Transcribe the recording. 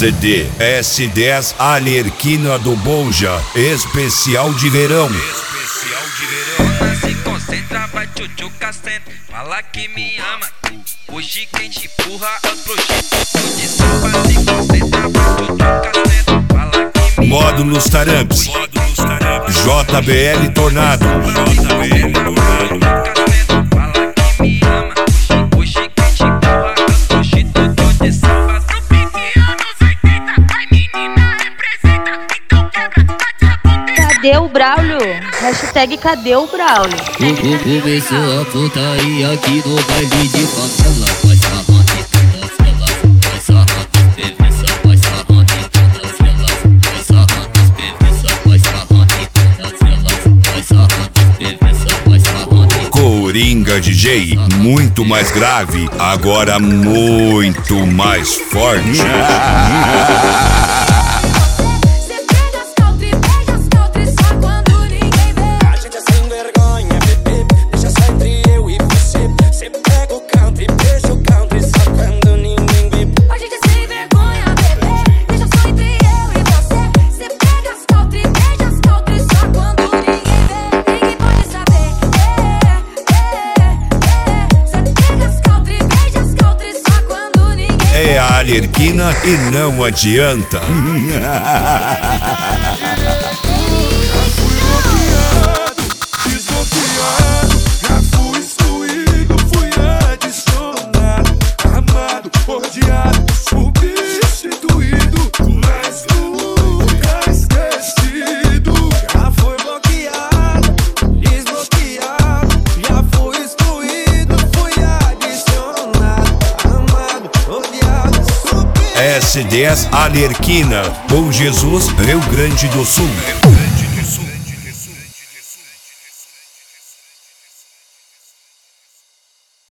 CD S10 Alerquina do Bonja, especial de verão. Se concentra, vai tchutchuca, senta. Fala que me ama. Hoje quem te empurra é os projetos de samba. Se concentra, vai tchutchuca, senta. Fala que me ama. Módulos Taramps, JBL Tornado. Fala que me ama. Hoje quem te empurra é os projetos de samba. No pique anos 80, ai menina representa. Então quebra, bate a ponteira. Cadê o Braulio? Hashtag cadê o Braulio? Começou a putaria aqui no baile de favela. Vai sarrando em todas elas, vai sarrando as bebiças, vai sarrando em todas elas, vai sarrando as bebiças, vai sarrando em todas elas, vai sarrando as bebiças, vai sarrando em Coringa DJ, muito mais grave, agora muito mais forte. Cê pega as country, beija as country só quando ninguém vê. A gente é sem vergonha, bebê, deixa só entre eu e você. Cê pega o country, beija o country só quando ninguém vê. A gente é sem vergonha, bebê, deixa só entre eu e você. Cê pega as country, beija as country só quando ninguém vê. Ninguém pode saber. Cê pega as country, beija as country só quando ninguém vê. É a Alerquina e não adianta. Desbloqueado, já fui excluído, fui adicionado, amado, odiado, substituído, mas nunca esquecido. Já foi bloqueado, desbloqueado, já fui excluído, fui adicionado, amado, odiado, S10 Alerquina, Bom Jesus, Rio Grande do Sul.